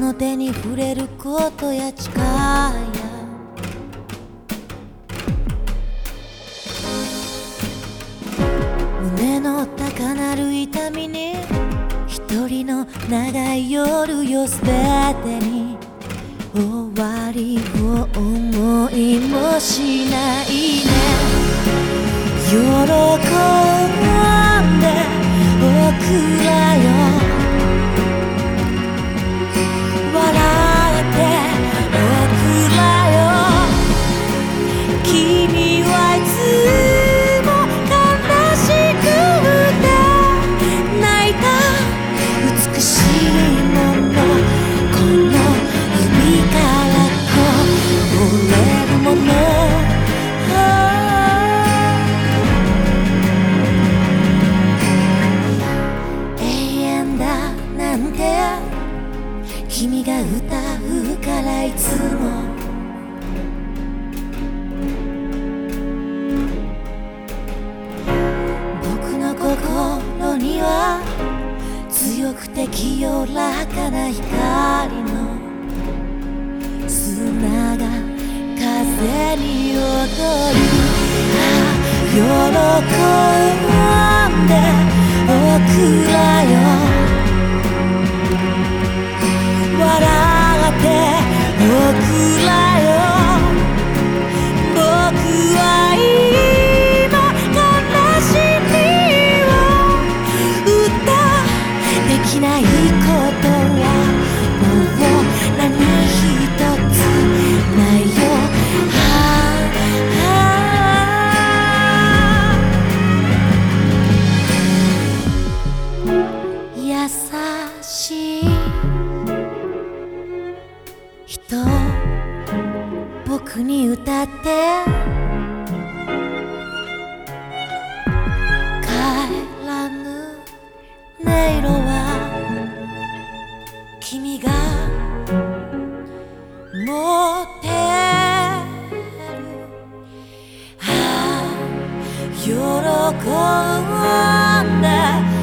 の手に触れることや誓いや胸の高鳴る痛みに一人の長い夜よすべてに終わりを思いもしないね喜んでおくらよ笑っておくらよ君はいつも悲しくて泣いた美しいものこの指からこぼれるもの君が歌うからいつも僕の心には強くて清らかな光の砂が風に踊る喜んでおくらよ笑っておくらよ僕は今悲しみを歌できないことはもう何一つないよ優しい人僕に歌って帰らぬ音色は君が持ってる喜んで